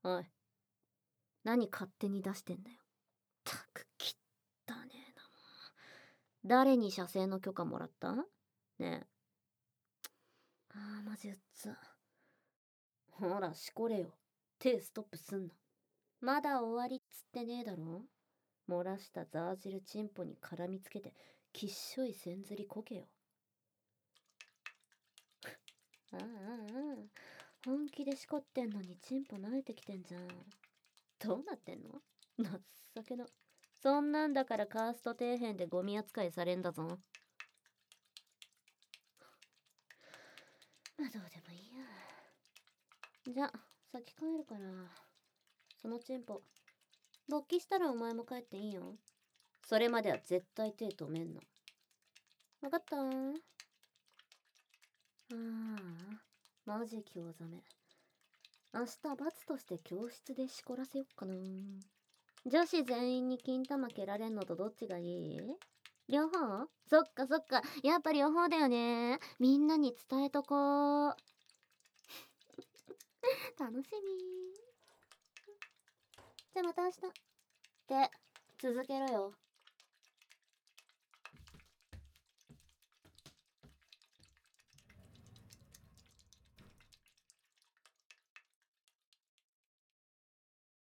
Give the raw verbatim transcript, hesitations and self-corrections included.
おい、何勝手に出してんだよ。たくきったねえなもん。誰に射精の許可もらったねえ。あーマジうっつ。ほらしこれよ。手ストップすんな。まだ終わりっつってねえだろ。漏らしたザー汁チンポに絡みつけてきっしょいせんずりこけよ。ああああ、本気でしこってんのにチンポ慣れてきてんじゃん。どうなってんの？情けな。そんなんだからカースト底辺でゴミ扱いされんだぞ。まあどうでもいいや。じゃ、先帰るから、そのチンポ、勃起したらお前も帰っていいよ。それまでは絶対手止めんの。わかった？ああ、マジ興ざめ。明日罰として教室でしこらせよっかな。女子全員に金玉蹴られんのとどっちがいい？両方？そっかそっか、やっぱ両方だよね。みんなに伝えとこう。楽しみ。じゃあまた明日。って続けろよ。